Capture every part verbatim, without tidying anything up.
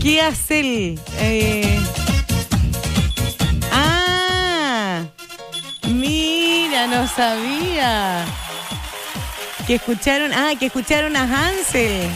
¿Qué hace él? Eh... Ah, mira, no sabía. Que escucharon, ah, que escucharon a Hansel.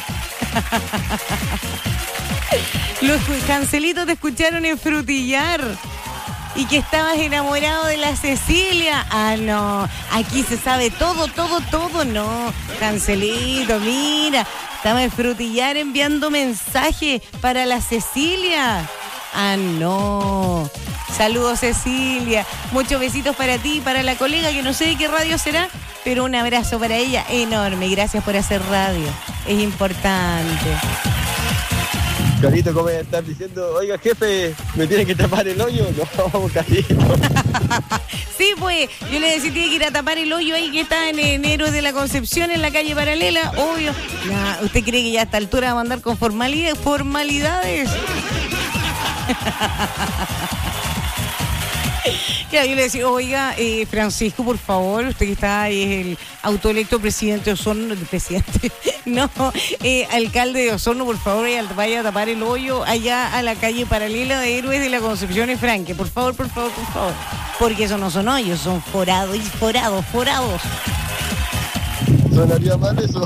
Los Hanselitos te escucharon en Frutillar. Y que estabas enamorado de la Cecilia. Ah, no. Aquí se sabe todo, todo, todo. No. Cancelito, mira. Estaba en Frutillar enviando mensajes para la Cecilia. Ah, no. Saludos, Cecilia. Muchos besitos para ti, para la colega, que no sé de qué radio será, pero un abrazo para ella enorme. Gracias por hacer radio. Es importante. Carito, ¿cómo estás diciendo? Oiga, jefe, ¿me tiene que tapar el hoyo? No, Carito. Sí, pues, yo le decía, tiene que ir a tapar el hoyo ahí que está en, en Héroes de la Concepción, en la calle Paralela, obvio. Nah, ¿usted cree que ya a esta altura va a andar con formalidades? formalidades? Claro, yo le decía, oiga, eh, Francisco, por favor, usted que está ahí, es el autoelecto presidente de Osorno, presidente, no, eh, alcalde de Osorno, por favor, vaya a tapar el hoyo allá a la calle Paralela de Héroes de la Concepción y Franque, por favor, por favor, por favor, porque eso no son hoyos, son forados y forados, forados. Sonaría mal eso.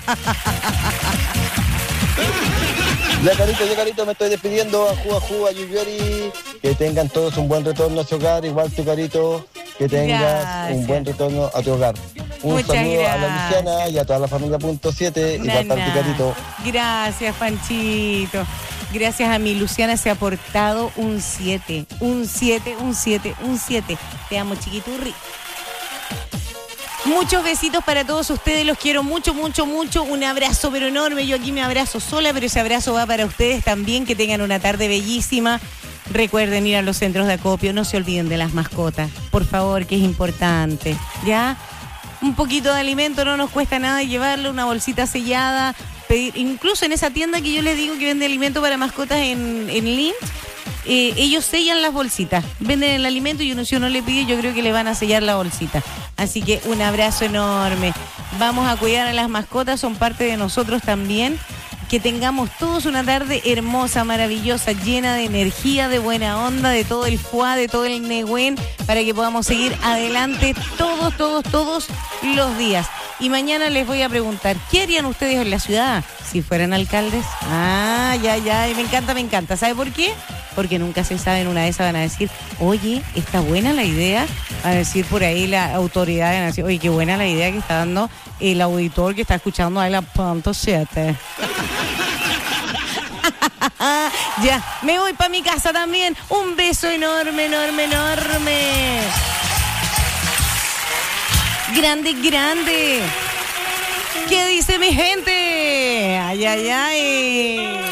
Ya, Carito, ya, Carito, me estoy despidiendo. A Juga, Juga, Yuyori. Que tengan todos un buen retorno a su hogar. Igual tu, Carito, que tengas gracias. Un buen retorno a tu hogar. Un Muchas saludo gracias. A la Luciana y a toda la familia punto siete. Y para tu, Carito. Gracias, Panchito. Gracias a mi Luciana, se ha portado un siete. Un siete, un siete, un siete. Te amo, chiquiturri. Muchos besitos para todos ustedes, los quiero mucho, mucho, mucho. Un abrazo pero enorme, yo aquí me abrazo sola, pero ese abrazo va para ustedes también, que tengan una tarde bellísima. Recuerden ir a los centros de acopio, no se olviden de las mascotas, por favor, que es importante, ¿ya? Un poquito de alimento, no nos cuesta nada llevarlo, una bolsita sellada, pedir, incluso en esa tienda que yo les digo que vende alimento para mascotas en, en Lynch, eh, ellos sellan las bolsitas, venden el alimento y uno si uno le pide, yo creo que le van a sellar la bolsita. Así que un abrazo enorme. Vamos a cuidar a las mascotas, son parte de nosotros también. Que tengamos todos una tarde hermosa, maravillosa, llena de energía, de buena onda, de todo el fuá, de todo el negüen, para que podamos seguir adelante todos, todos, todos los días. Y mañana les voy a preguntar, ¿qué harían ustedes en la ciudad si fueran alcaldes? Ah, ya, ya, me encanta, me encanta. ¿Sabe por qué? Porque nunca se sabe, en una de esas van a decir, oye, está buena la idea, a decir por ahí la autoridad, van a decir, oye, qué buena la idea que está dando el auditor que está escuchando ahí la punto siete. Ya, me voy para mi casa también. Un beso enorme, enorme, enorme. Grande, grande. ¿Qué dice mi gente? Ay, ay, ay.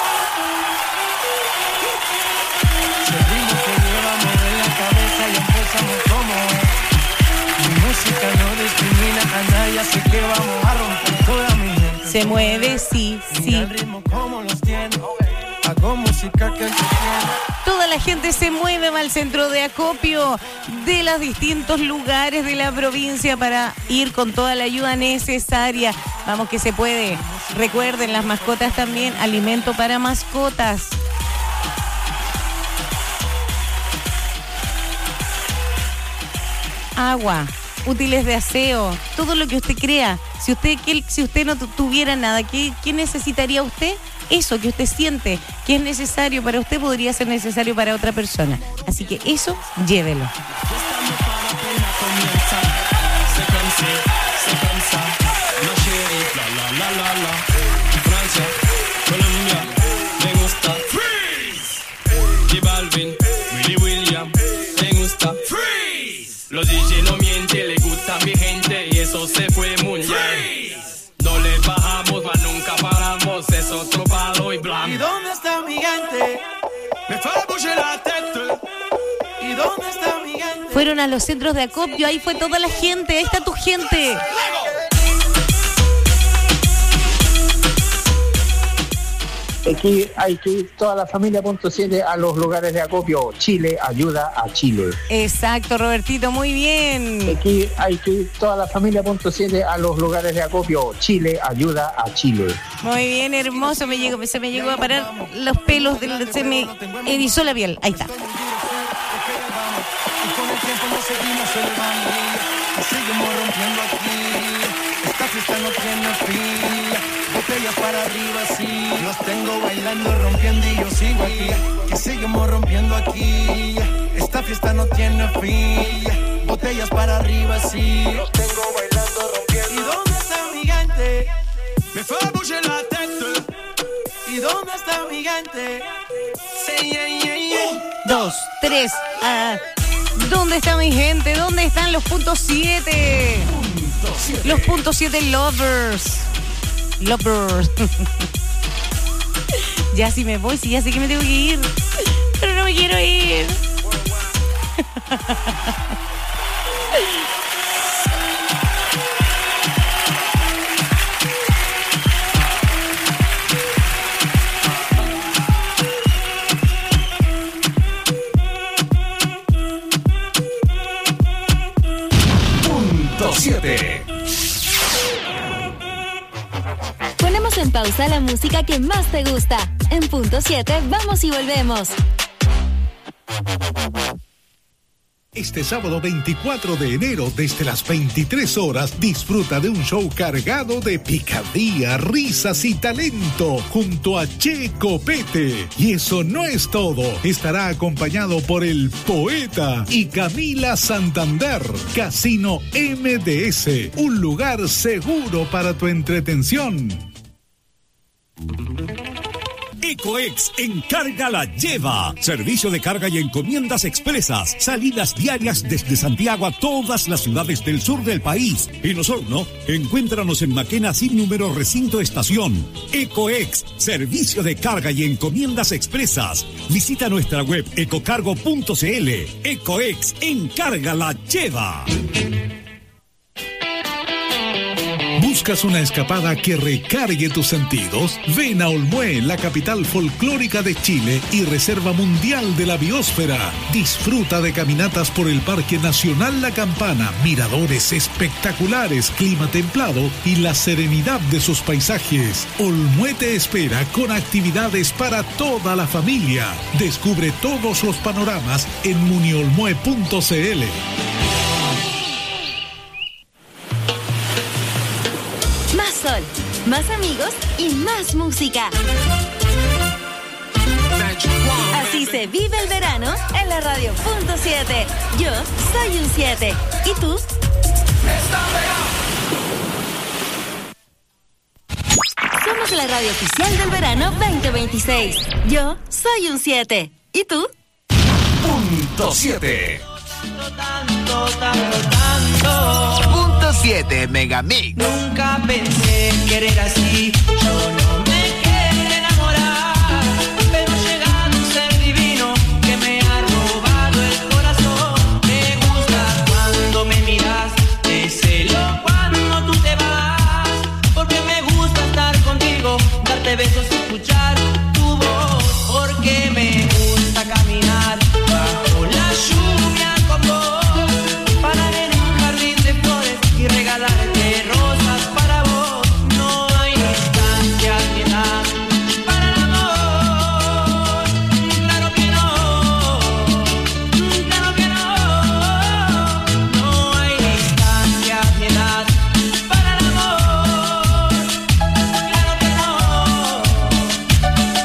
Así que vamos a romper toda mi gente. Se mueve, sí, sí. El ritmo como los tiene. Hago música que entretiene. Toda la gente se mueve al centro de acopio de los distintos lugares de la provincia para ir con toda la ayuda necesaria. Vamos que se puede. Recuerden, las mascotas también, alimento para mascotas. Agua. Útiles de aseo, todo lo que usted crea. Si usted, si usted no tuviera nada, ¿qué, ¿qué necesitaría usted? Eso que usted siente que es necesario para usted podría ser necesario para otra persona. Así que eso, llévelo. Los D J no mienten, le gusta a mi gente y eso se fue muy bien. No le bajamos, mas nunca paramos, es otro palo y blanco. ¿Y dónde está mi gente? Me fue a bouger la tête. ¿Y dónde está mi gente? Fueron a los centros de acopio, ahí fue toda la gente, ahí está tu gente. Aquí hay que ir toda la familia punto siete a los lugares de acopio. Chile ayuda a Chile. Exacto, Robertito, muy bien. Aquí hay que ir toda la familia punto siete a los lugares de acopio. Chile ayuda a Chile. Muy bien, hermoso. Me llegó, se me llegó a parar los pelos, del, se me erizó la piel. Ahí está. Seguimos rompiendo aquí. Esta fiesta no tiene fin. Botellas para arriba, sí. Los tengo bailando, rompiendo y yo sigo aquí. Y seguimos rompiendo aquí. Esta fiesta no tiene fin. Botellas para arriba, sí. Los tengo bailando, rompiendo. ¿Y dónde está mi gente? Me fue a bouger la tête. ¿Y dónde está mi gente? Sí, yeah, yeah, yeah. Un, dos, tres, ah. ¿Dónde está mi gente? ¿Dónde están los puntos siete? Los puntos siete lovers. Lovers. Ya si me voy, si ya sé que me tengo que ir. Pero no me quiero ir. siete. Ponemos en pausa la música que más te gusta. En punto siete vamos y volvemos. Este sábado veinticuatro de enero, desde las veintitrés horas, disfruta de un show cargado de picardía, risas y talento, junto a Che Copete. Y eso no es todo. Estará acompañado por el Poeta y Camila Santander. Casino M D S, un lugar seguro para tu entretención. Ecoex Encarga la Lleva. Servicio de carga y encomiendas expresas. Salidas diarias desde Santiago a todas las ciudades del sur del país. En Osorno, encuéntranos en Maquena sin número recinto estación. Ecoex, servicio de carga y encomiendas expresas. Visita nuestra web ecocargo punto cl. Ecoex Encarga la Lleva. ¿Buscas una escapada que recargue tus sentidos? Ven a Olmué, la capital folclórica de Chile y reserva mundial de la biosfera. Disfruta de caminatas por el Parque Nacional La Campana, miradores espectaculares, clima templado y la serenidad de sus paisajes. Olmué te espera con actividades para toda la familia. Descubre todos los panoramas en muniolmue punto cl. Sol, más amigos y más música. Así se vive el verano en la radio punto siete. Yo soy un siete. ¿Y tú? Somos la radio oficial del verano veinte veintiséis. Yo soy un siete. ¿Y tú? Punto siete. Tanto, tanto, tanto. Punto siete Megamix. Nunca pensé querer así. Yo no me quería enamorar, pero ha llegado un ser divino que me ha robado el corazón. Me gusta cuando me miras, te celo cuando tú te vas, porque me gusta estar contigo, darte besos y escuchar tu voz, porque me gusta caminar bajo la lluvia con vos, parar en un jardín de flores y regalarte rosas para vos. No hay distancia ni edad para el amor. Claro que no, claro que no. No hay distancia ni edad para el amor. Claro que no.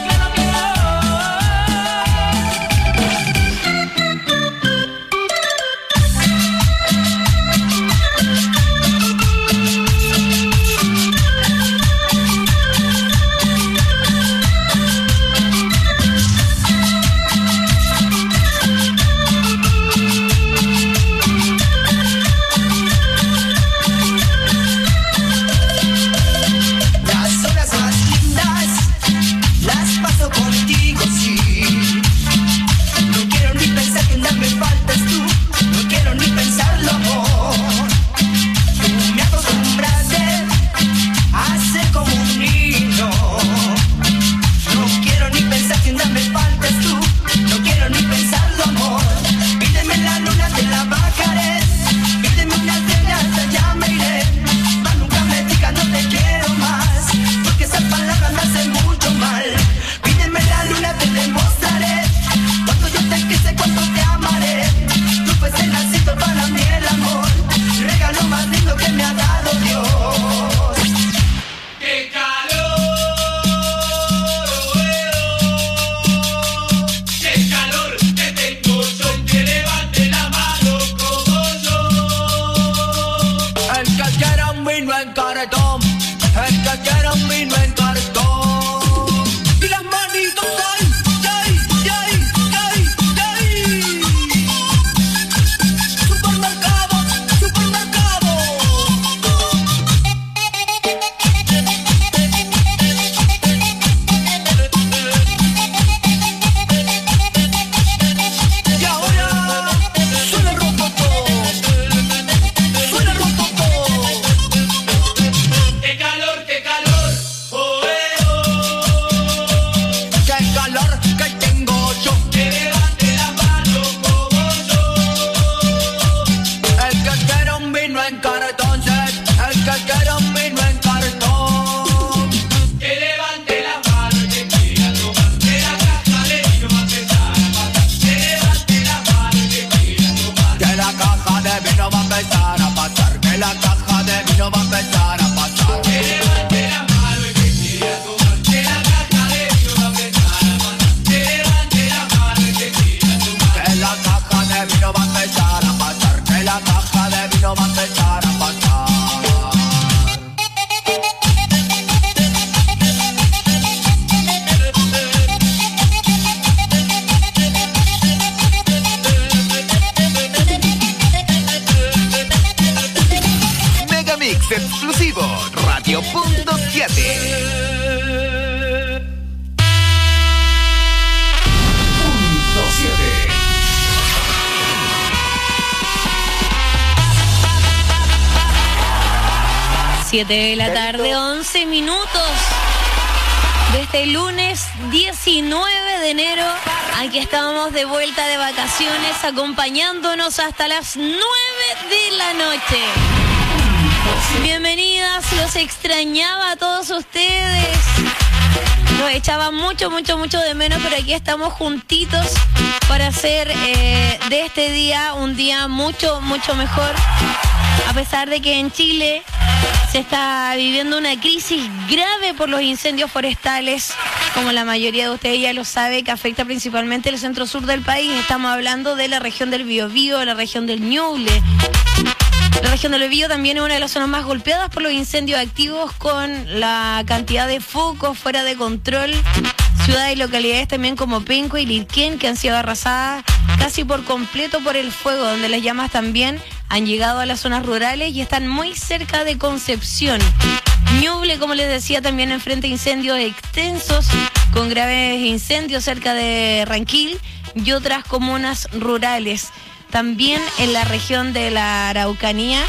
siete de la tarde, once minutos de este lunes diecinueve de enero. Aquí estamos de vuelta de vacaciones, acompañándonos hasta las nueve de la noche. Bienvenidas, los extrañaba a todos ustedes. Los echaba mucho, mucho, mucho de menos, pero aquí estamos juntitos para hacer eh, de este día un día mucho, mucho mejor. A pesar de que en Chile se está viviendo una crisis grave por los incendios forestales, como la mayoría de ustedes ya lo sabe, que afecta principalmente el centro sur del país. Estamos hablando de la región del Biobío, la región del Ñuble. La región del Biobío también es una de las zonas más golpeadas por los incendios activos, con la cantidad de focos fuera de control. Ciudades y localidades también como Penco y Lirquén, que han sido arrasadas casi por completo por el fuego, donde las llamas también han llegado a las zonas rurales y están muy cerca de Concepción. Ñuble, como les decía, también enfrenta incendios extensos, con graves incendios cerca de Ranquil y otras comunas rurales. También en la región de la Araucanía,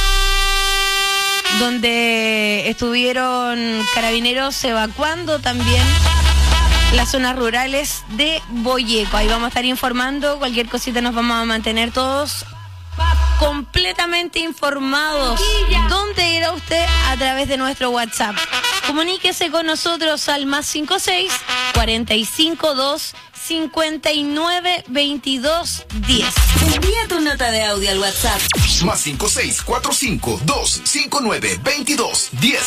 donde estuvieron carabineros evacuando también las zonas rurales de Boyeco. Ahí vamos a estar informando, cualquier cosita nos vamos a mantener todos completamente informados. ¿Dónde irá usted? A través de nuestro WhatsApp. Comuníquese con nosotros al más cinco seis, cuarenta y cinco, dos, cincuenta y nueve, veintidós, diez. Envía tu nota de audio al WhatsApp. Más cinco seis, cuatro cinco, dos, cinco nueve, veintidós, diez.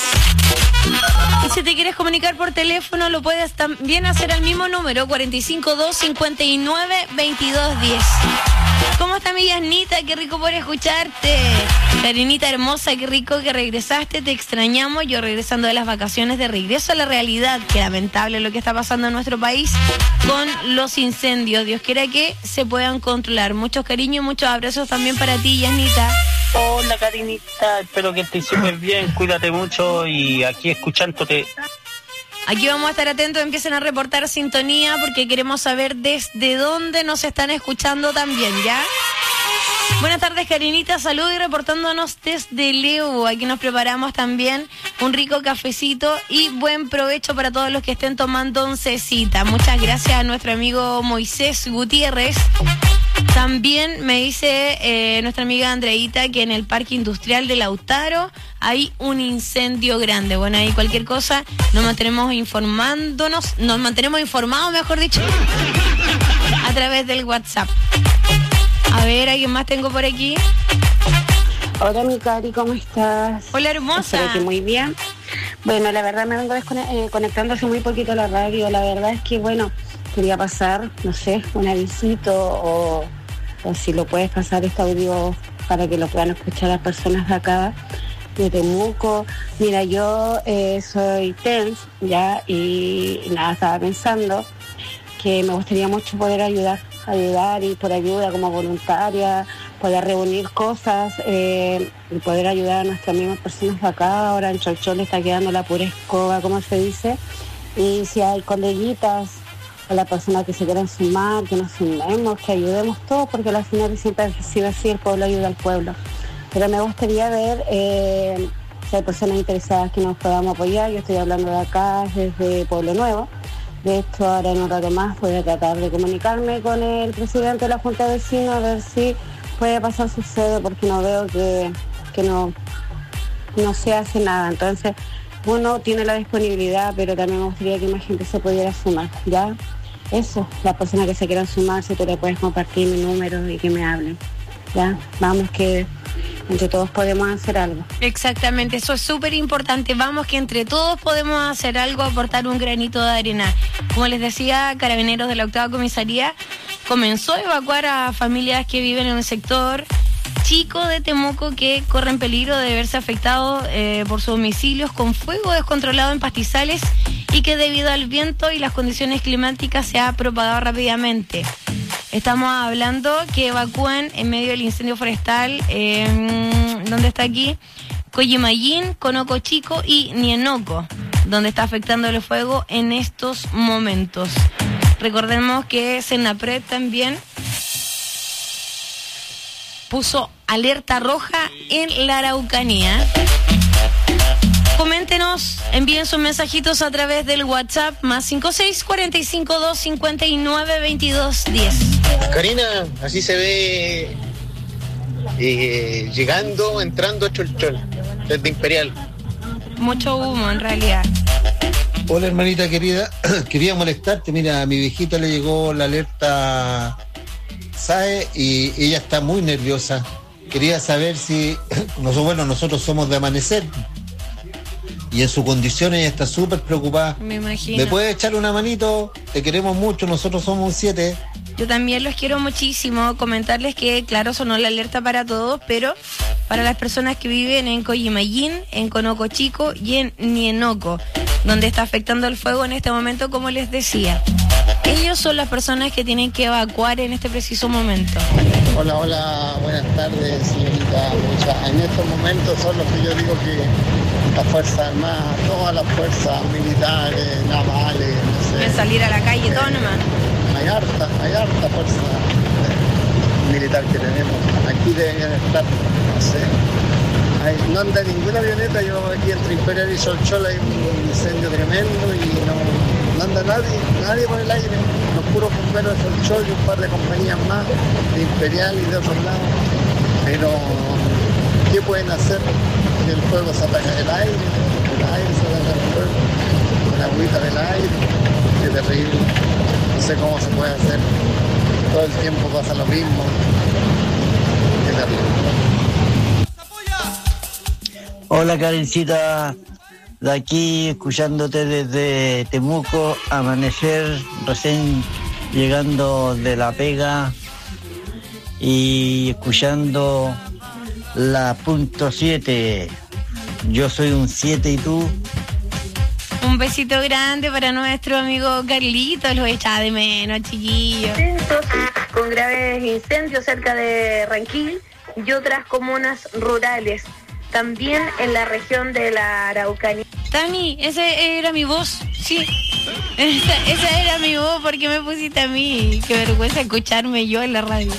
Y si te quieres comunicar por teléfono, lo puedes también hacer al mismo número, cuarenta y cinco, dos, cincuenta y nueve, veintidós, diez. ¿Cómo está mi Yasnita? Qué rico por escucharte. Karinita hermosa, qué rico que regresaste, te extrañamos. Yo regresando de las vacaciones, de regreso a la realidad. Qué lamentable lo que está pasando en nuestro país con los incendios. Dios quiera que se puedan controlar. Muchos cariños y muchos abrazos también para ti, Yasnita. Hola, Karinita, espero que estés súper bien, cuídate mucho y aquí escuchándote. Aquí vamos a estar atentos, empiecen a reportar sintonía porque queremos saber desde dónde nos están escuchando también, ¿ya? Buenas tardes, Karinita, salud y reportándonos desde Leo. Aquí nos preparamos también un rico cafecito y buen provecho para todos los que estén tomando oncecita. Muchas gracias a nuestro amigo Moisés Gutiérrez. También me dice eh, nuestra amiga Andreita que en el Parque Industrial de Lautaro hay un incendio grande. Bueno, ahí cualquier cosa nos mantenemos informándonos, nos mantenemos informados, mejor dicho, a través del WhatsApp. A ver, ¿alguien más tengo por aquí? Hola, mi Cari, ¿cómo estás? Hola, hermosa. Espero que muy bien. Bueno, la verdad me vengo desconectando hace muy poquito a la radio. La verdad es que, bueno, quería pasar, no sé, un avisito o, o si lo puedes pasar este audio para que lo puedan escuchar las personas de acá, de Temuco. Mira, yo eh, soy T E N S, ya, y nada, estaba pensando que me gustaría mucho poder ayudar, ayudar y por ayuda como voluntaria, poder reunir cosas eh, y poder ayudar a nuestras mismas personas de acá. Ahora en Cholchol le está quedando la pura escoba, como se dice, y si hay coleguitas a las personas que se quieran sumar, que nos sumemos, que ayudemos todos, porque al final siempre ha sido así, el pueblo ayuda al pueblo. Pero me gustaría ver eh, si hay personas interesadas que nos podamos apoyar. Yo estoy hablando de acá, desde Pueblo Nuevo. De hecho, ahora en un rato más voy a tratar de comunicarme con el presidente de la Junta de Vecinos a ver si puede pasar su sede, porque no veo que, que no, no se hace nada. Entonces, uno tiene la disponibilidad, pero también me gustaría que más gente se pudiera sumar, ¿ya? Eso, las personas que se quieran sumar, si tú le puedes compartir mi número y que me hablen, ¿ya? Vamos, que entre todos podemos hacer algo. Exactamente, eso es súper importante. Vamos, que entre todos podemos hacer algo, aportar un granito de arena. Como les decía, Carabineros de la Octava Comisaría comenzó a evacuar a familias que viven en el sector chico de Temuco, que corren peligro de verse afectados eh, por sus domicilios con fuego descontrolado en pastizales y que debido al viento y las condiciones climáticas se ha propagado rápidamente. Estamos hablando que evacúan en medio del incendio forestal, eh, ¿dónde está aquí? Coyimayín, Conoco Chico y Nienoco, donde está afectando el fuego en estos momentos. Recordemos que Senapred también puso alerta roja en la Araucanía. Coméntenos, envíen sus mensajitos a través del WhatsApp más cinco seis cuatro cinco dos cinco nueve veintidós diez. Karina, así se ve eh, llegando, entrando a Cholchol, desde Imperial. Mucho humo en realidad. Hola hermanita querida, quería molestarte, mira, a mi viejita le llegó la alerta S A E y ella está muy nerviosa. Quería saber si, nosotros, bueno, nosotros somos de Amanecer y en su condición ella está súper preocupada. Me imagino. ¿Me puedes echar una manito? Te queremos mucho, nosotros somos un siete. Yo también los quiero muchísimo. Comentarles que, claro, sonó la alerta para todos, pero para las personas que viven en Coyimayín, en Conoco Chico y en Nienoco, donde está afectando el fuego en este momento, como les decía. Ellos son las personas que tienen que evacuar en este preciso momento. Hola, hola, buenas tardes, señorita. Mucha. En estos momentos son los que yo digo que las Fuerzas Armadas, todas las fuerzas militares, navales, no sé. De salir a la calle, todo nomás. Hay harta, hay harta fuerza militar que tenemos. Aquí deberían estar, no sé. Hay, no anda ninguna avioneta, yo aquí entre Imperial y Cholchol hay un incendio tremendo y no, no anda nadie, nadie por el aire. Los puros bomberos de Cholchol y un par de compañías más, de Imperial y de otros lados. Pero, ¿qué pueden hacer? Que el fuego se apague del aire, el aire se apaga el fuego, con la agüita del aire, qué terrible. No sé cómo se puede hacer. Todo el tiempo pasa lo mismo. Qué terrible. Hola Karencita, de aquí escuchándote desde Temuco, Amanecer, recién llegando de la pega y escuchando la punto siete. Yo soy un siete y tú. Un besito grande para nuestro amigo Carlitos, lo echaba de menos, chiquillos. Con graves incendios cerca de Ranquil y otras comunas rurales. También en la región de la Araucanía. Tami, esa era mi voz, sí. Esa, esa era mi voz, ¿por qué me pusiste a mí? Qué vergüenza escucharme yo en la radio.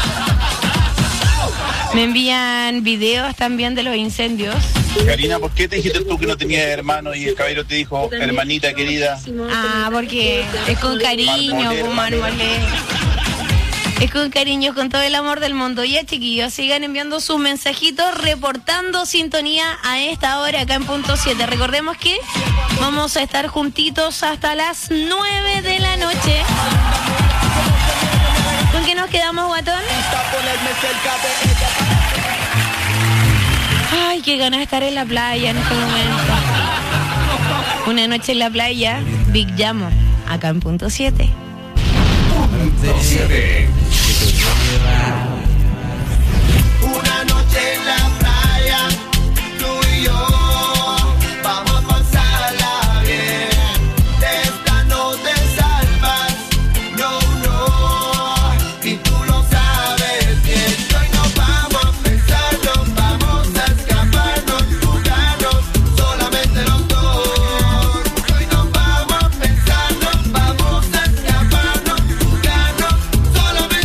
Me envían videos también de los incendios. Karina, ¿por qué te dijiste tú que no tenías hermano y el caballero te dijo, hermanita querida? Ah, porque es con cariño, con Marmolé. Es con cariño, con todo el amor del mundo. Ya, chiquillos, sigan enviando sus mensajitos, reportando sintonía a esta hora acá en Punto siete. Recordemos que vamos a estar juntitos hasta las nueve de la noche. ¿Con qué nos quedamos, guatón? Ay, qué ganas de estar en la playa en este momento. Una noche en la playa, Big Llamo, acá en Punto siete. Punto siete. Una noche en la playa, tú y yo, vamos a pasarla bien. De esta no te salvas, no, no, y tú lo sabes bien. Hoy nos vamos a pensarnos, vamos a escaparnos, jugarnos, solamente los dos. Hoy nos vamos a pensarnos, vamos a escaparnos, jugarnos, solamente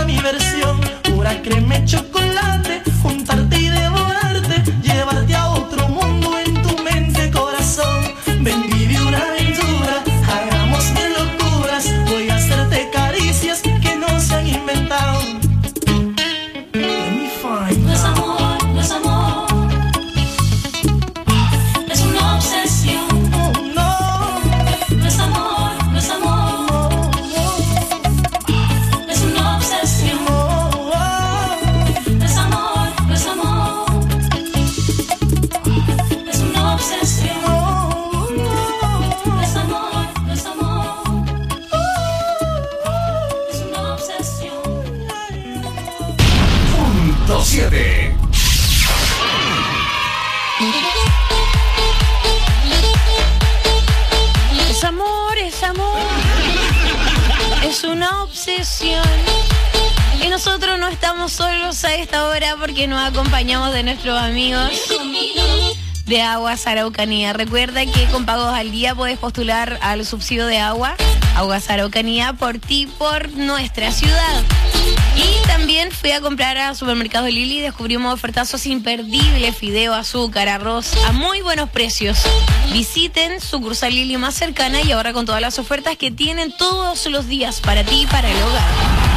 mi versión. Pura crema y chocolate, juntarte y devorarte, llevarte a otro mundo en tu mente, corazón. Ven, vive una aventura, hagamos mil locuras. Voy a hacerte caricias que no se han inventado. Let me find No es amor, no es amor. Es una obsesión. Oh, no. No es amor, no es amor. Es una obsesión. No es amor, no es amor. Es una obsesión. No es amor, no es amor. Es una obsesión. Punto siete. Es amor, es amor. Es una obsesión. Y nosotros no estamos solos a esta hora porque nos acompañamos de nuestros amigos de Aguas Araucanía. Recuerda que con pagos al día puedes postular al subsidio de agua. Aguas Araucanía, por ti, por nuestra ciudad. Y también fui a comprar a Supermercado Lili y descubrimos ofertazos imperdibles, fideo, azúcar, arroz, a muy buenos precios. Visiten su sucursal Lili más cercana y ahora con todas las ofertas que tienen todos los días para ti y para el hogar.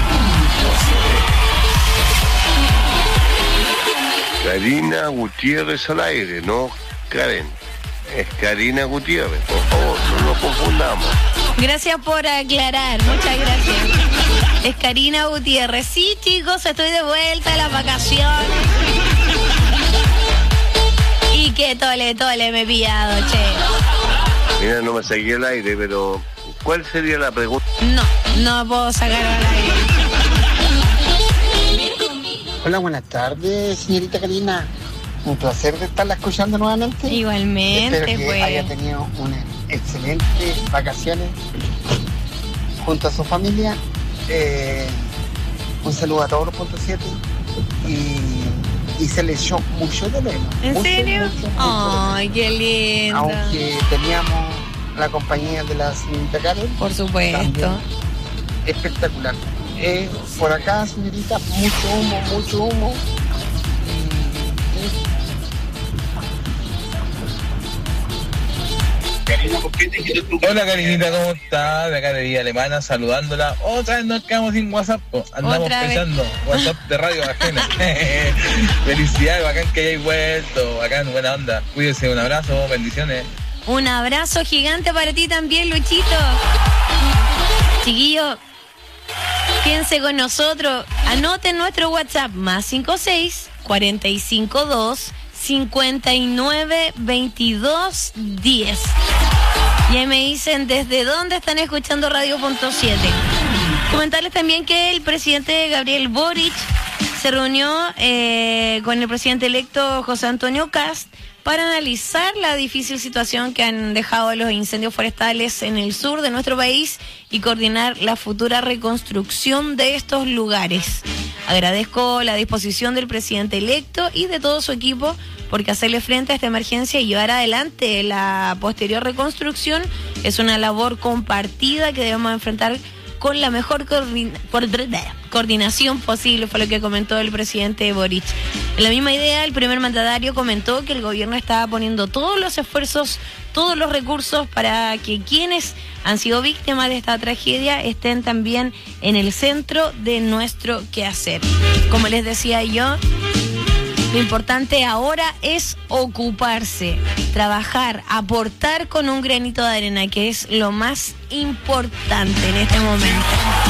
Karina Gutiérrez al aire, no Karen. Es Karina Gutiérrez, por favor, no nos confundamos. Gracias por aclarar, muchas gracias. Es Karina Gutiérrez. Sí, chicos, estoy de vuelta a las vacaciones. Y qué tole, tole me he pillado, che. Mira, no me saqué el aire, pero ¿cuál sería la pregunta? No, no puedo sacar al aire. Hola, buenas tardes, señorita Karina. Un placer de estarla escuchando nuevamente. Igualmente, Espero que pues. haya tenido unas excelentes vacaciones junto a su familia. Eh, un saludo a todos los puntos siete y, y se les echó mucho de menos. ¿En mucho, serio? mucho, mucho Ay, qué lindo. Aunque teníamos la compañía de la señorita Karen. Por supuesto. Espectacular. Eh, por acá, señorita, mucho humo, mucho humo. Hola Karinita, ¿cómo estás? De acá de Villa Alemana, saludándola. Otra vez nos quedamos sin WhatsApp, po. Andamos Otra vez. pensando, WhatsApp de radio ajena. Felicidades, bacán que hayáis vuelto, bacán, buena onda. Cuídense, un abrazo, bendiciones. Un abrazo gigante para ti también, Luchito. Chiquillo, quédense con nosotros. Anoten nuestro WhatsApp, más cinco seis, cuatro cinco dos, cinco nueve, veintidós, diez. Y ahí me dicen desde dónde están escuchando Radio Punto siete. Comentarles también que el presidente Gabriel Boric se reunió eh, con el presidente electo José Antonio Kast para analizar la difícil situación que han dejado los incendios forestales en el sur de nuestro país y coordinar la futura reconstrucción de estos lugares. Agradezco la disposición del presidente electo y de todo su equipo porque hacerle frente a esta emergencia y llevar adelante la posterior reconstrucción es una labor compartida que debemos enfrentar con la mejor coordin- coordinación posible, fue lo que comentó el presidente Boric. En la misma idea, el primer mandatario comentó que el gobierno estaba poniendo todos los esfuerzos, todos los recursos para que quienes han sido víctimas de esta tragedia estén también en el centro de nuestro quehacer. Como les decía yo, lo importante ahora es ocuparse, trabajar, aportar con un granito de arena, que es lo más importante en este momento.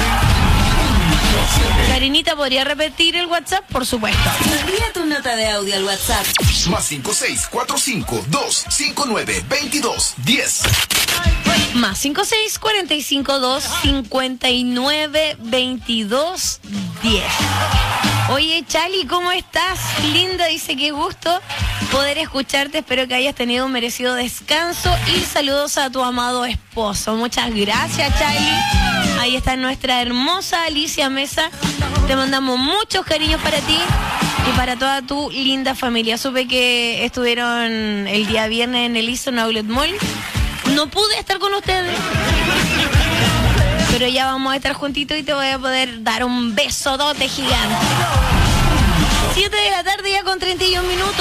Karinita, ¿podría repetir el WhatsApp? Por supuesto. Envía tu nota de audio al WhatsApp. Más cinco seis cuatro cinco dos cinco nueve veintidós diez. Más cinco seis, cuatro cinco dos, cinco nueve, veintidós, diez. Oye, Chali, ¿cómo estás? Linda, dice, qué gusto poder escucharte. Espero que hayas tenido un merecido descanso y saludos a tu amado esposo. Muchas gracias, Chali. Ahí está nuestra hermosa Alicia Mesa. Te mandamos muchos cariños para ti y para toda tu linda familia. Supe que estuvieron el día viernes en el Eastern Outlet Mall. No pude estar con ustedes, pero ya vamos a estar juntitos y te voy a poder dar un besodote gigante. siete de la tarde ya con treinta y un minutos.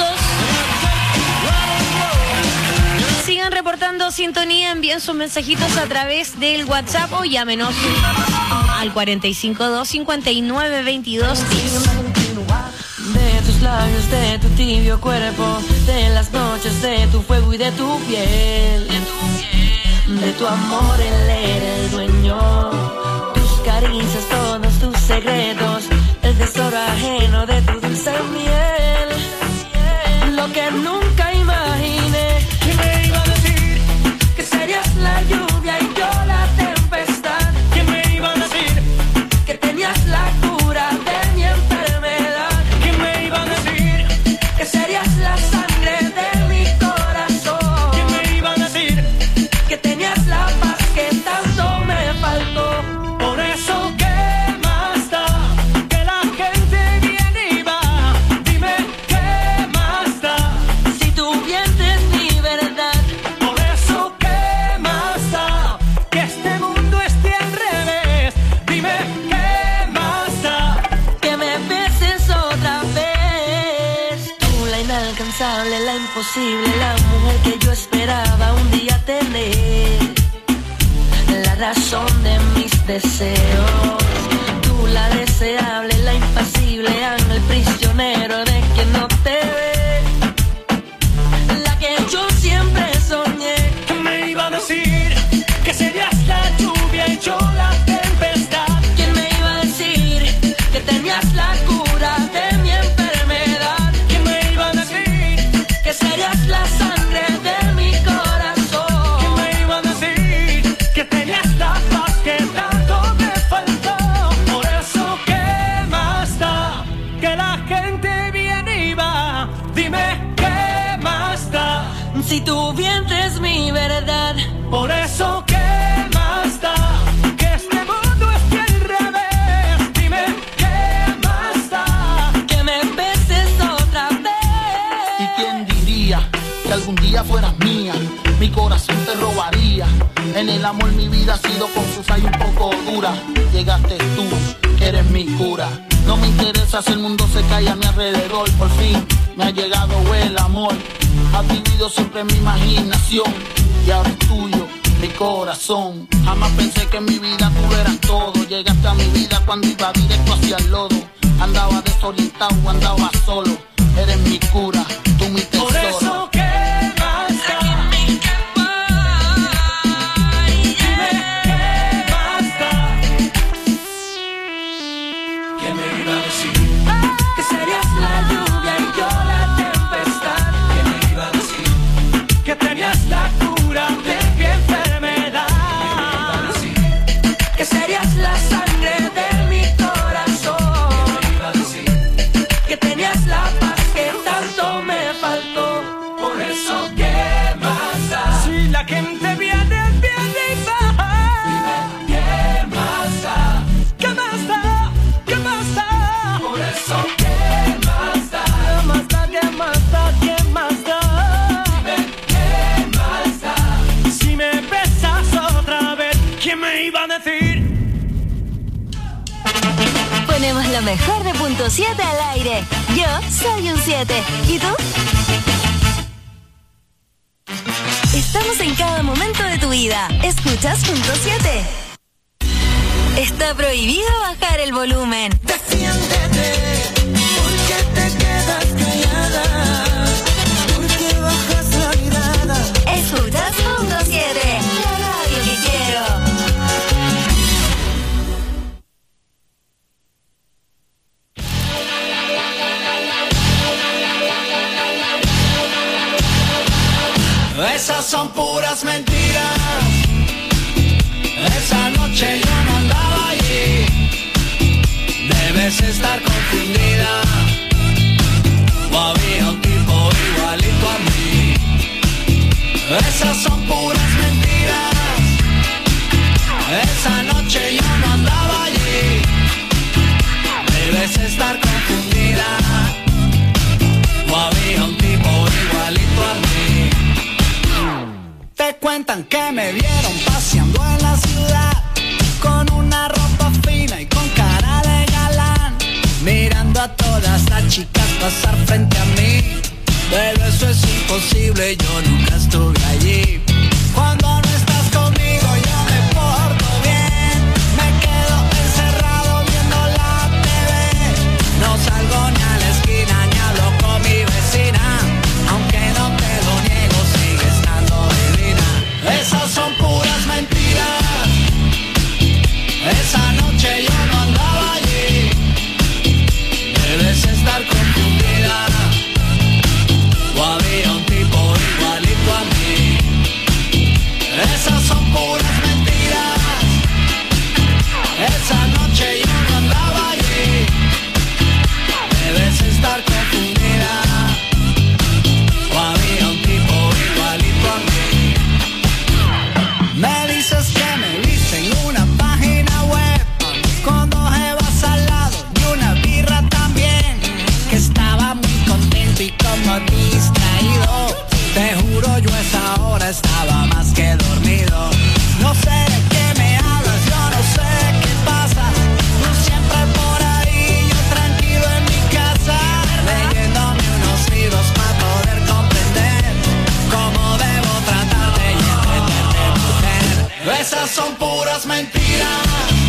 Sigan reportando sintonía, envíen sus mensajitos a través del WhatsApp o llámenos al cuatro cinco dos, cinco nueve, veintidós diez. De tus labios, de tu tibio cuerpo, de las noches, de tu fuego y de tu piel, de tu amor él era el dueño, tus caricias, todos tus secretos, el tesoro ajeno de tu dulce miel, lo que nunca imaginé, que me iba a decir que serías la lluvia y yo la tempestad, que me iba a decir que tenías la cura de mi enfermedad, que me iba a decir que serías la sangre de mi corazón, que me iba a decir que tenías la paz que tanto me faltó. Por eso, ¿qué más da? Que la gente viene y va. Dime, ¿qué más da? Si tú vienes mi verdad. Por eso, ¿qué más da? Que este mundo esté al revés. Dime, ¿qué más da? Que me beses otra vez. Tú, la inalcanzable, la imposible, la mujer que yo esperaba un día tener, la razón de mis deseos. Tú, la deseable, la impasible, ángel prisionero de quien no te ve, la que yo siempre soñé, que me iba a decir que serías la lluvia y yo la tempestad, ¿quién me iba a decir que tenías la cura de mi enfermedad? ¿Quién me iba a decir que serías la sangre de mi corazón? ¿Quién me iba a decir que tenías la paz que tanto me faltó? Por eso, ¿qué más da? Que la gente viene y va. Dime, ¿qué más da? Si tu vientre es mi verdad. Por eso, ¿qué más da? Que este mundo esté al revés. Dime, ¿qué más da? Que me beses otra vez. ¿Y quién diría que algún día fueras mía? Mi corazón te robaría. En el amor mi vida ha sido confusa y un poco dura. Llegaste tú, que eres mi cura. No me interesa si el mundo se cae a mi alrededor. Por fin me ha llegado el amor. Has vivido siempre en mi imaginación y ahora es tuyo mi corazón. Jamás pensé que en mi vida tú eras todo. Llegaste a mi vida cuando iba directo hacia el lodo. Andaba desorientado, andaba solo. Eres mi cura, tú mi tesoro. Por eso, ¿qué más da? Dime, ¿qué más da? ¿Quién me iba a decir que serías la lluvia y yo la tempestad? ¿Quién me iba a decir que tenías la cura de mi enfermedad? ¿Quién me iba a decir que serías la sangre de mi corazón? ¿Quién me iba a decir que tenías la paz que tanto me faltó? Por eso, ¿qué más da? Si la gente viene, viene y va. Dime, ¿qué más da? ¿Qué más da? ¿Qué más da? Por eso, ¿qué más da? ¿Qué más da? ¿Qué más da? ¿Qué más da? Dime, ¿qué más da? Si me besas otra vez, ¿quién me iba a decir? Ponemos lo mejor de punto siete al aire. Yo soy un siete. ¿Y tú? Estamos en cada momento de tu vida. Escuchas punto siete. Está prohibido bajar el volumen. Defiéndete, porque te quedas callada, porque bajas la mirada. Escuchas punto siete, la radio que quiero. Esas son puras mentiras. Esa noche yo no andaba allí. Debes estar confundida. O había un tipo igualito a mí. Esas son puras mentiras. Esa noche yo no andaba allí. Debes estar confundida. O había un tipo igualito a mí. Te cuentan que me vieron paseando en la ciudad con un viendo a todas las chicas pasar frente a mí, pero eso es imposible, yo nunca estuve allí. Cuando no estás conmigo yo me porto bien, me quedo encerrado viendo la T V, no salgo ni a la esquina ni hablo con mi vecina, aunque no te lo niego sigue estando divina. Esas son puras mentiras, esa noche yo no andaba allí, debes estar confundida, o había un tipo igualito a mí. Esas son puras mentiras, esa noche yo no andaba allí, debes estar confundida, o había un tipo igualito a mí. Me dices que me viste en una página web, con dos jevas al lado y una birra también, que estaba muy contento y como distraído. Te juro yo a esa hora estaba más que dormido. No sé de qué me hablas, yo no sé qué pasa. Tú siempre por ahí, yo tranquilo en mi casa, leyéndome unos libros para poder comprender cómo debo tratarte y entenderte, mujer. Esas son puras mentiras,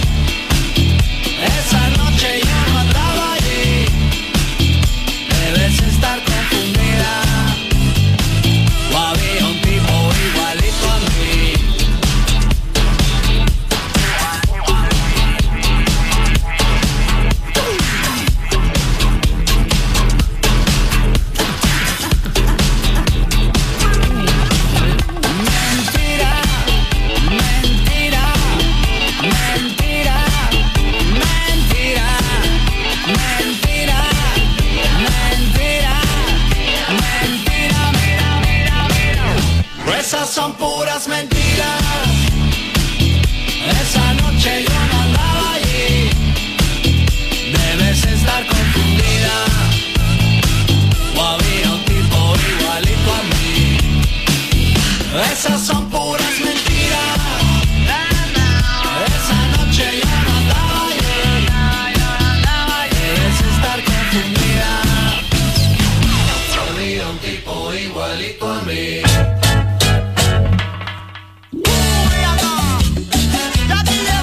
esa noche yo no andaba allí, debes estar confundida, o había un tipo igualito a mí. Mentira, mentira, mentira, mentira, mentira, mentira, mentira, mira, mira, mira. Esas son puras mentiras, esa noche yo no andaba allí, debes estar confundida, o había un tipo igualito a mí. Esas son puras mentiras, esa noche yo no andaba allí, debes estar confundida, o había un tipo igualito a mí. Ya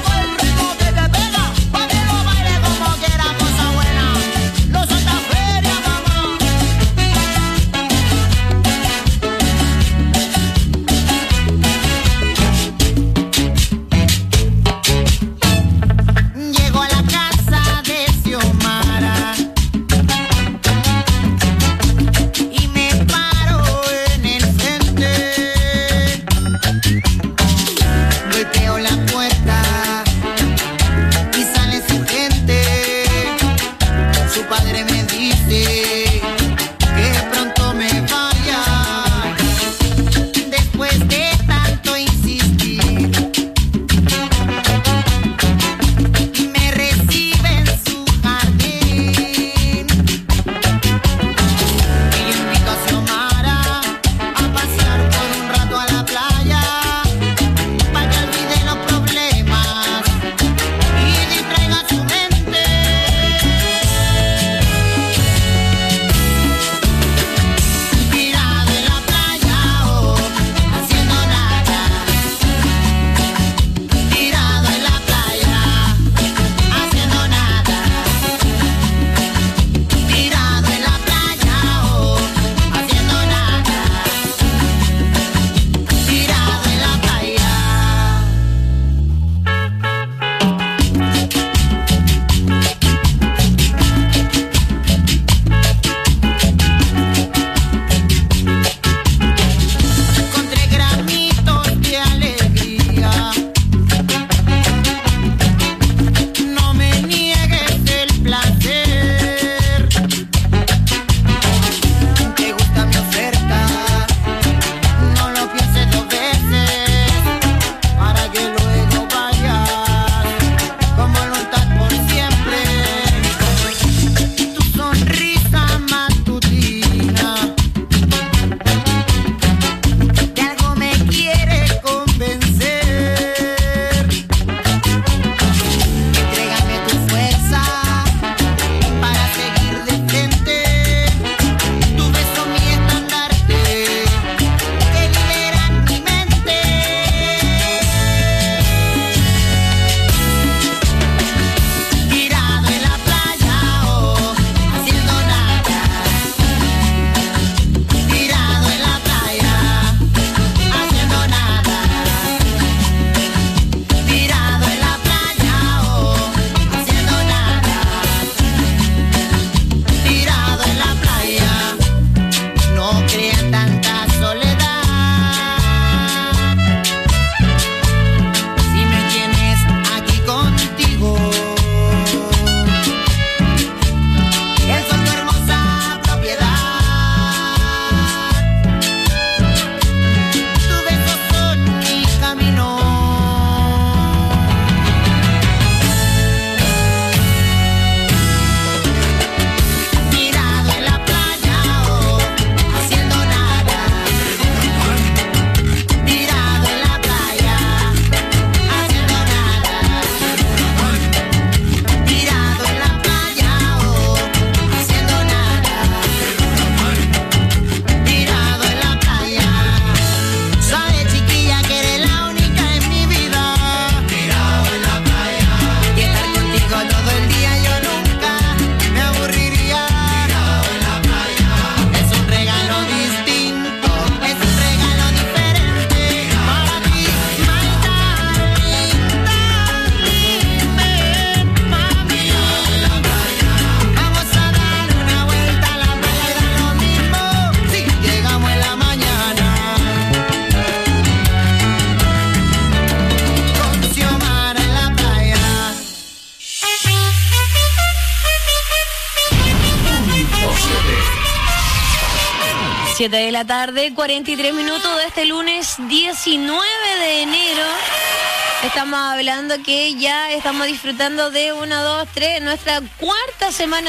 siete de la tarde, cuarenta y tres minutos de este lunes diecinueve de enero. Estamos hablando que ya estamos disfrutando de una, dos, tres, nuestra cuarta semana.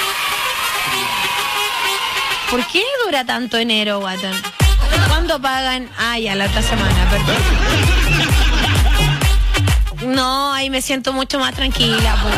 ¿Por qué dura tanto enero, Guatón? ¿Cuándo pagan? Ah, ya, la otra semana, perdón. No, ahí me siento mucho más tranquila, pues.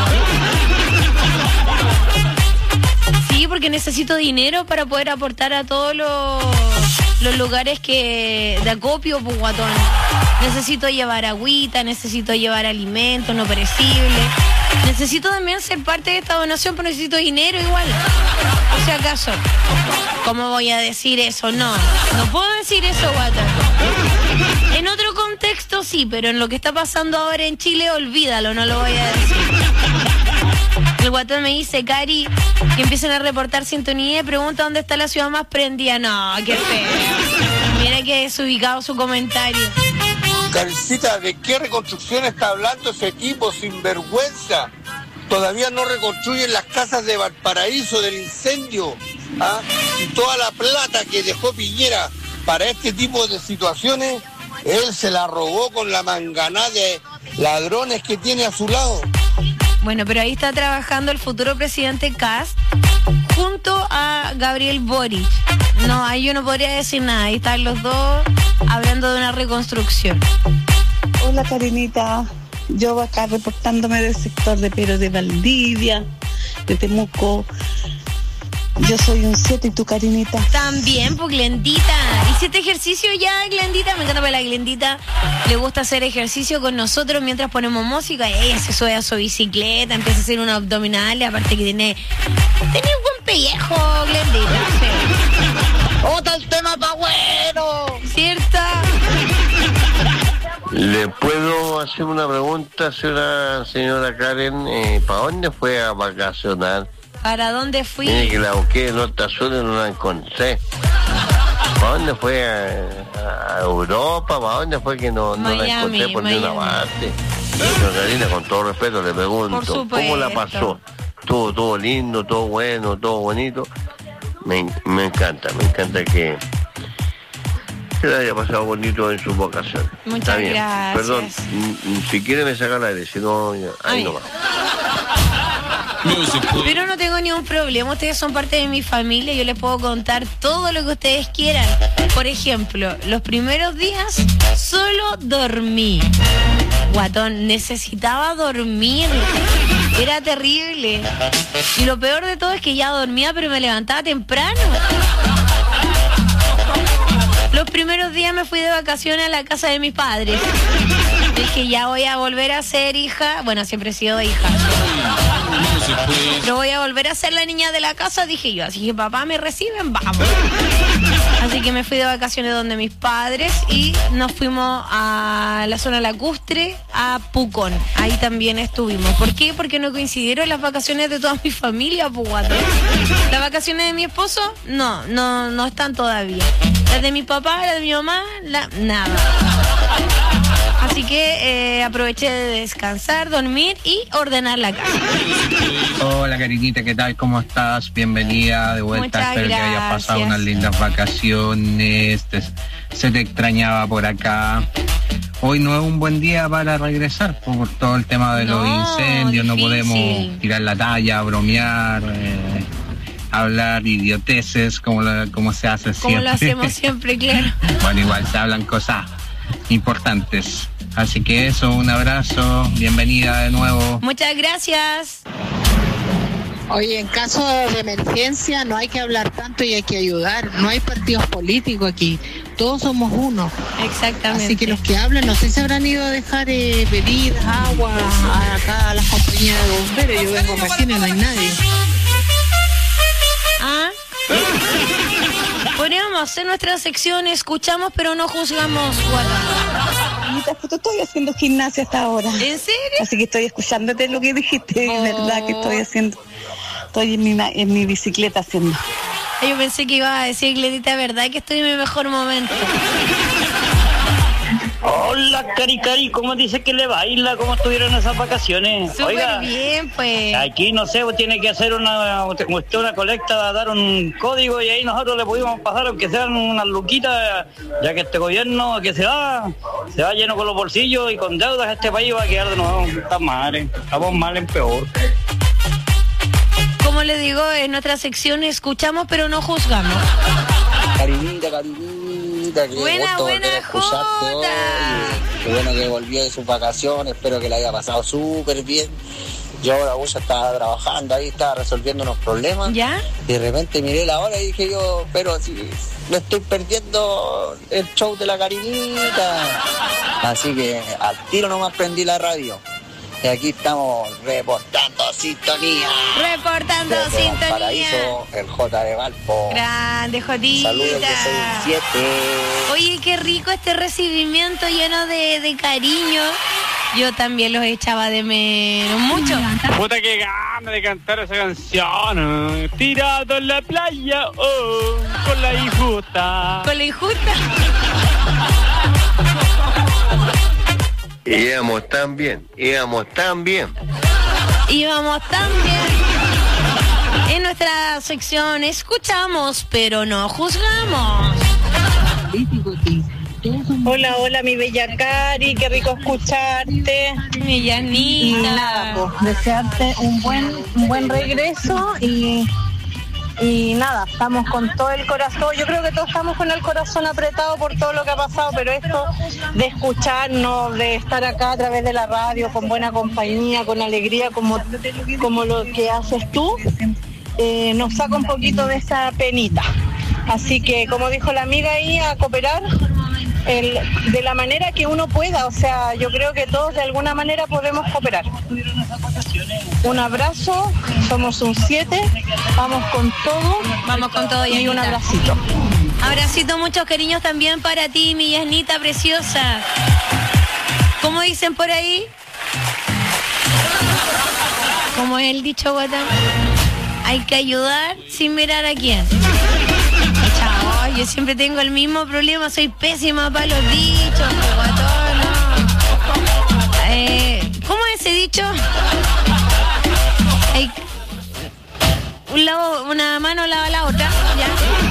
Sí, porque necesito dinero para poder aportar a todos los, los lugares que de acopio, pues, Guatón. Necesito llevar agüita, necesito llevar alimentos no perecibles. Necesito también ser parte de esta donación, pero necesito dinero igual. O sea, ¿acaso? ¿Cómo voy a decir eso? No, no puedo decir eso, Guatón. En otro contexto sí, pero en lo que está pasando ahora en Chile, olvídalo, no lo voy a decir. El Guatón me dice, Cari, que empiecen a reportar sintonía y pregunta dónde está la ciudad más prendida. No, qué feo. Mira que desubicado su comentario. Caricita, ¿de qué reconstrucción está hablando ese equipo sinvergüenza? Todavía no reconstruyen las casas de Valparaíso del incendio, ¿ah? Y toda la plata que dejó Piñera para este tipo de situaciones, él se la robó con la manganá de ladrones que tiene a su lado. Bueno, pero ahí está trabajando el futuro presidente Kast junto a Gabriel Boric. No, ahí yo no podría decir nada. Ahí están los dos hablando de una reconstrucción. Hola, Karinita. Yo acá reportándome del sector de Pero de Valdivia, de Temuco. Yo soy un siete y tú, Karinita. También, pues, Glendita. ¿Hiciste ejercicio ya, Glendita? Me encanta, porque la Glendita le gusta hacer ejercicio con nosotros mientras ponemos música. Ella se sube a su bicicleta, empieza a hacer unos abdominales, aparte que tiene, tiene un buen pellejo, Glendita. Sí. ¡Otra el tema pa' bueno! ¿Cierto? ¿Le puedo hacer una pregunta, señora, señora Karen? Eh, ¿Para dónde fue a vacacionar? ¿Para dónde fui? Mire que la busqué en Norte Azul y no la encontré. ¿Para dónde fue? ¿A, a Europa? ¿Para dónde fue que no, no la encontré por ninguna parte? Señora Karina, con todo respeto le pregunto, ¿cómo la pasó? Todo, todo lindo, todo bueno, todo bonito. Me, me encanta, me encanta que que le haya pasado bonito en sus vacaciones. Muchas Está bien. gracias. Perdón, m- si quiere me saca el aire, si no, ya, ahí no va. Pero no tengo ningún problema, ustedes son parte de mi familia, yo les puedo contar todo lo que ustedes quieran. Por ejemplo, los primeros días solo dormí. Guatón, necesitaba dormir. Era terrible. Y lo peor de todo es que ya dormía, pero me levantaba temprano. Los primeros días me fui de vacaciones a la casa de mis padres. Dije, ya voy a volver a ser hija. Bueno, siempre he sido hija. Pero voy a volver a ser la niña de la casa, dije yo. Así que papá, ¿me reciben? Vamos. Así que me fui de vacaciones donde mis padres y nos fuimos a la zona lacustre, a Pucón. Ahí también estuvimos. ¿Por qué? Porque no coincidieron las vacaciones de toda mi familia, pues, guato. Las vacaciones de mi esposo, no, no, no están todavía. Las de mi papá, las de mi mamá, la, nada. Así que eh, aproveché de descansar, dormir y ordenar la casa. Hola, Karinita, ¿qué tal? ¿Cómo estás? Bienvenida de vuelta. Muchas Espero gracias. que hayas pasado unas lindas vacaciones. Te- se te extrañaba por acá. Hoy no es un buen día para regresar por, por todo el tema de los No, incendios. No difícil. podemos tirar la talla, bromear, eh, hablar idioteces como, la- como se hace siempre. Como lo hacemos siempre, claro. Bueno, igual se hablan cosas importantes. Así que eso, un abrazo, bienvenida de nuevo. Muchas gracias. Oye, en caso de emergencia no hay que hablar tanto y hay que ayudar. No hay partidos políticos aquí. Todos somos uno. Exactamente. Así que los que hablan, no sé si habrán ido a dejar eh, bebidas, agua a- acá a las compañías de bomberos. Yo vengo recién y no hay nadie. ¿Ah? Podríamos hacer nuestra sección, escuchamos pero no juzgamos, guata. Anita, justo estoy haciendo gimnasia hasta ahora. ¿En serio? Así que estoy escuchándote lo que dijiste, es verdad que estoy haciendo. Estoy en mi, ma- en mi bicicleta haciendo. Yo pensé que iba a decir, Glenita, verdad que estoy en mi mejor momento. Hola, Cari Cari, ¿cómo dice que le baila? ¿Cómo estuvieron esas vacaciones? Súper Oiga, bien, pues. aquí, no sé, tiene que hacer una, usted una colecta, dar un código y ahí nosotros le pudimos pasar, aunque sean unas luquitas, ya que este gobierno que se va, se va lleno con los bolsillos y con deudas, este país va a quedar de nuevo. Está mal, eh. Estamos mal en peor. Como le digo, en nuestra sección escuchamos pero no juzgamos. Carinita, carinita, qué Buena, gusto buena, volver a escucharte hoy. Qué bueno que volvió de sus vacaciones, espero que la haya pasado súper bien. Yo ahora ya estaba trabajando ahí, estaba resolviendo unos problemas. ¿Ya? Y de repente miré la hora y dije yo, pero si me estoy perdiendo el show de la Carinita. Así que al tiro nomás prendí la radio. Y aquí estamos reportando sintonía. Reportando Desde sintonía. Valparaíso, el J de Valpo. Grande, Jotita. Saludos, yo soy un siete. Oye, qué rico este recibimiento lleno de, de cariño. Yo también los echaba de menos mucho. Puta que gana de cantar esa canción. Tirado en la playa, oh, con la injusta. Con la injusta. Íbamos tan bien, íbamos tan bien. Íbamos tan bien. En nuestra sección escuchamos, pero no juzgamos. Hola, hola, mi bella Cari, qué rico escucharte. Mi Yanita. Y nada, pues, desearte un buen, un buen regreso y... Y nada, estamos con todo el corazón, yo creo que todos estamos con el corazón apretado por todo lo que ha pasado, pero esto de escucharnos, de estar acá a través de la radio, con buena compañía, con alegría, como, como lo que haces tú, eh, nos saca un poquito de esa penita. Así que, como dijo la amiga ahí, a cooperar el, de la manera que uno pueda, o sea, yo creo que todos de alguna manera podemos cooperar. Un abrazo, somos un siete, vamos con todo. Vamos con todo, y un abracito. Abracito, muchos cariños también para ti, mi Yasnita preciosa. ¿Cómo dicen por ahí? Como es el dicho, Guatán, hay que ayudar sin mirar a quién. Chao, yo siempre tengo el mismo problema, soy pésima para los dichos, Guatón, no. Eh, ¿Cómo es ese dicho? Hay un lado, una mano lava la otra, ¿ya?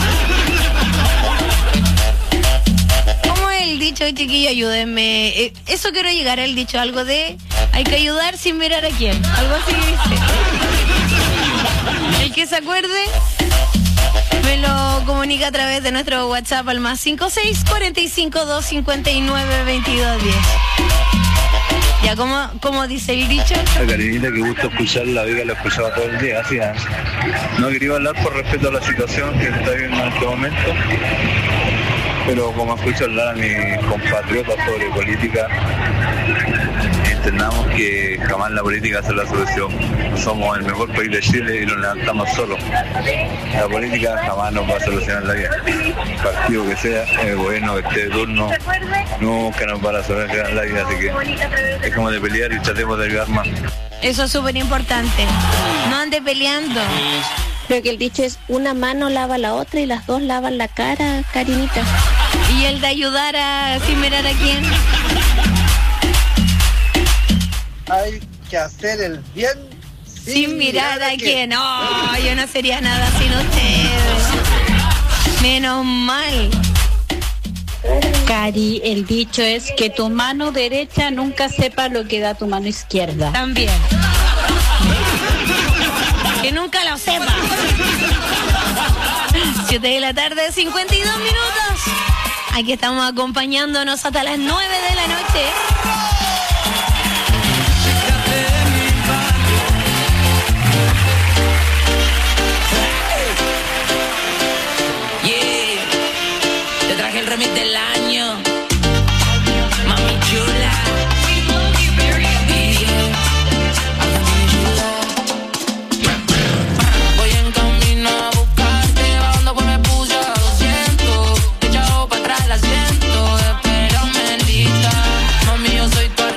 ¿Cómo es el dicho, chiquillo? Ayúdenme. Eh, eso quiero llegar al dicho, algo de hay que ayudar sin mirar a quién. Algo así dice. El que se acuerde me lo comunica a través de nuestro WhatsApp al más cinco seis cuatro cinco dos cinco nueve veintidós diez. Ya, ¿cómo, cómo dice el dicho? La Carinita, que gusto escucharla, Vega la escuchaba todo el día, así, ¿eh? No quería hablar por respeto a la situación que se está viviendo en este momento, pero como escucho hablar a mis compatriotas sobre política, entendamos que jamás la política es la solución. Somos el mejor país de Chile y nos levantamos solos. La política jamás nos va a solucionar la vida. El partido que sea, el gobierno que esté de turno, nunca nos va a solucionar la vida, así que dejemos de pelear y tratemos de ayudar más. Eso es súper importante. No ande peleando. Creo que el dicho es una mano lava la otra y las dos lavan la cara, Carinita. Y el de ayudar a sin mirar a quién. Hay que hacer el bien sin, sin mirar, mirar a, a quién. Oh, yo no sería nada sin ustedes. Menos mal. Cari, el dicho es que tu mano derecha nunca sepa lo que da tu mano izquierda. También. Que nunca lo sepa. siete de la tarde, cincuenta y dos minutos. Aquí estamos acompañándonos hasta las nueve de la noche. Yeah, te traje el remix del año. Mami chula. Voy en camino a buscarte, bajando pues me puse a doscientos. Echado para atrás la siento, espérame lista. Mami, yo soy tu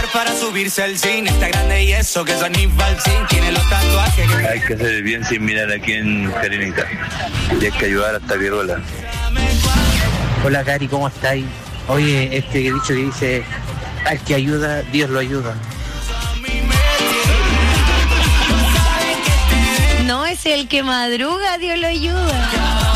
para subirse al cine. Está grande y eso que es Aníbal Sin. Tiene los tatuajes que... Hay que hacer el bien sin mirar a quién, Karinita. Y hay que ayudar hasta Virola. Hola Cari, ¿cómo estáis? Oye, este dicho que dice, al que ayuda, Dios lo ayuda. No, es el que madruga, Dios lo ayuda.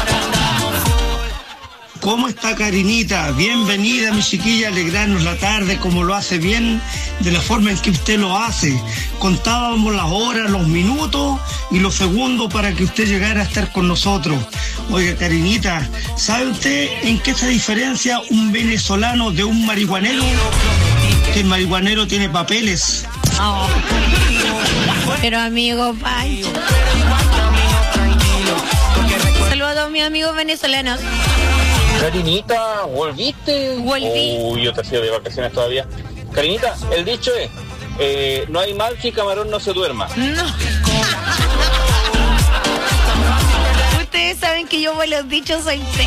¿Cómo está Karinita? Bienvenida, mi chiquilla, alegrarnos la tarde como lo hace bien, de la forma en que usted lo hace. Contábamos las horas, los minutos y los segundos para que usted llegara a estar con nosotros. Oiga, Karinita, ¿sabe usted en qué se diferencia un venezolano de un marihuanero? Que el marihuanero tiene papeles. Oh. Pero amigo Pancho. Saludos a todos mis amigos venezolanos. Karinita, ¿volviste? Volví. Uy, yo te sigo de vacaciones todavía. Karinita, el dicho es, eh, no hay mal que camarón no se duerma. No. Ustedes saben que yo por los dichos soy fe.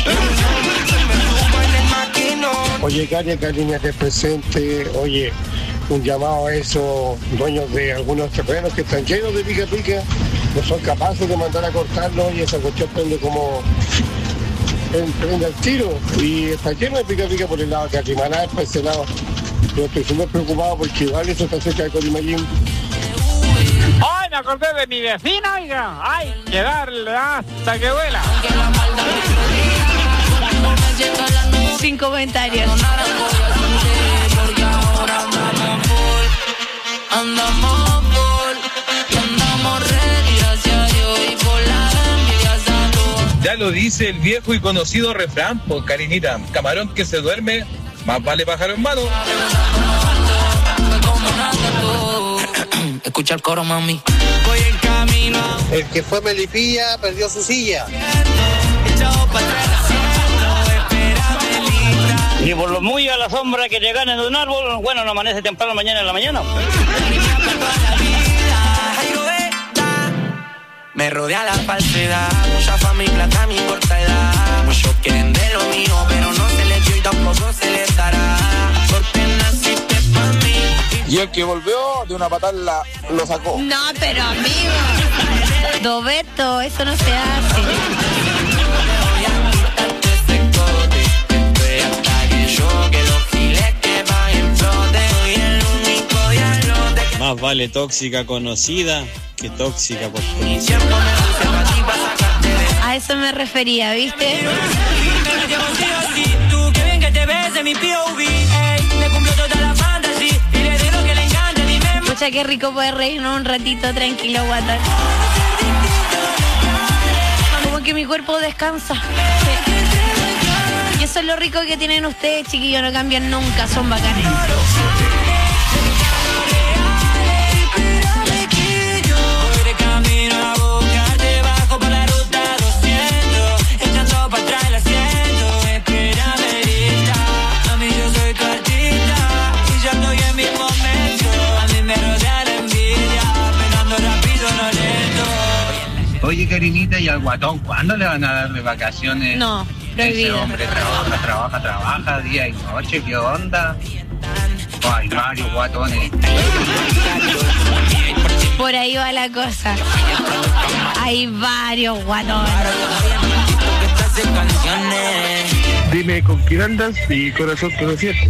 Oye, Cari, Karina, te presente, oye, un llamado a esos dueños de algunos terrenos que están llenos de pica pica, no son capaces de mandar a cortarlos y esa cuestión prende como... prende al tiro y está lleno de pica pica por el lado de Aquimaná, por ese lado. Yo estoy súper preocupado porque igual eso está cerca de Colimallín. ¡Ay, me acordé de mi vecina, oiga! ¡Ay, que darle hasta que vuela! Sin comentarios. Andamos por, andamos ready hacia Dios y por la envidia santo. Ya lo dice el viejo y conocido refrán, pues Karinita, camarón que se duerme, más vale pájaro en mano. Escucha el coro, mami. Voy en camino. El que fue Melipilla perdió su silla. Y por lo muy a la sombra que te ganes de un árbol, bueno, no amanece temprano mañana en la mañana. Me rodea la falsedad, mucha fama y plata, mi corta edad. Muchos quieren de lo mío, pero no se les dio y tampoco se les dará. Porque naciste para mí. Y el que volvió de una patada la, lo sacó. No, pero amigo, Dobeto, eso no se hace. Más vale tóxica conocida que tóxica por conocer. A eso me refería, ¿viste? Pucha, qué rico poder reírnos un ratito tranquilo, guatón. Como que mi cuerpo descansa. Sí. Y eso es lo rico que tienen ustedes, chiquillos, no cambian nunca, son bacanes. Oye, Karinita, ¿y al guatón cuándo le van a dar de vacaciones? No, prohibido. Ese hombre trabaja, trabaja, trabaja día y noche, ¿qué onda? Oh, hay varios guatones. Por ahí va la cosa. Hay varios guatones. Dime con quién andas y corazón que no siente.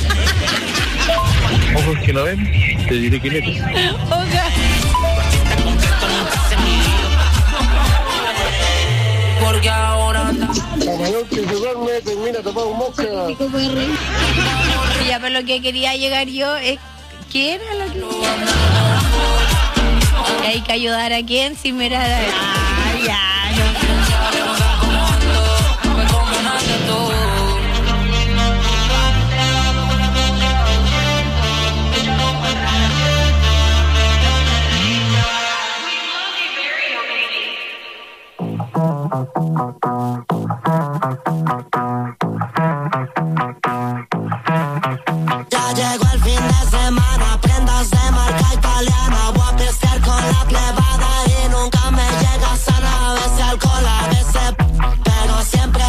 Ojos que no ven, te diré quién eres. Porque ahora camarón que se duerme termina tomando un mosca. Ya, pero lo que quería llegar yo es ¿qué era lo que y hay que ayudar a quién sin mirar a ah, ya, no. Ya llegó el fin de semana, prendas de marca italiana. Voy a pistear con la plebada y nunca me llega sana. A veces alcohol, a veces, pero siempre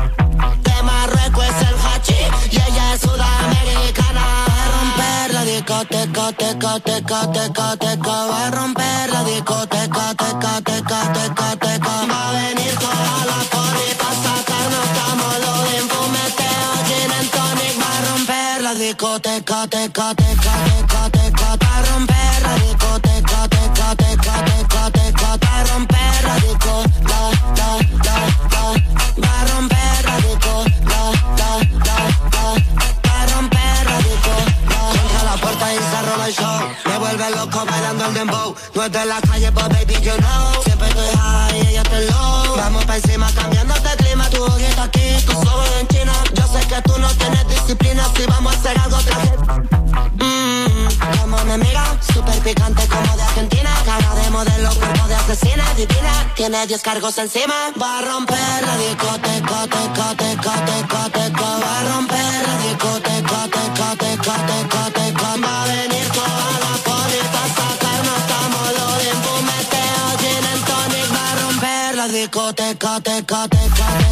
de Marruecos es el hachí y ella es sudamericana. A romper la disco, discoteca, teca, teca, teca, teca. Va a romper la discoteca, teca, teca, teca, teca. Va a venir toda la poli pa' sacarnos cámodo de fumeteo, gin and tonic. Va a romper la discoteca, teca, teca, teca, teca. Va a romper la discoteca, teca, teca, teca, teca. Va a romper la disco, la, la, la, la. Va a romper la disco, la, la, la, la. Va a romper la disco, la. Contra la puerta y se roba el show. Me vuelve loco bailando el dembow. No es de la calle, but baby, you know. Siempre estoy high y ella está low. Vamos pa' encima cambiándote el clima. Tu ojito aquí, tu ojos en China. Yo sé que tú no tienes disciplina. Si vamos a hacer algo otra vez. Mmm, como me mira, súper picante como de Argentina. Cara de modelo, cuerpo de asesina, divina. Tiene diez cargos encima. Va a romper la discoteca, teca, teca, teca, teca. Va a romper la discoteca, teca, teca, teca, teca. Va a venir toda la poli pa' sacarnos cámodo de fumeteo, gin and tonic. Va a romper la discoteca, teca, teca, teca.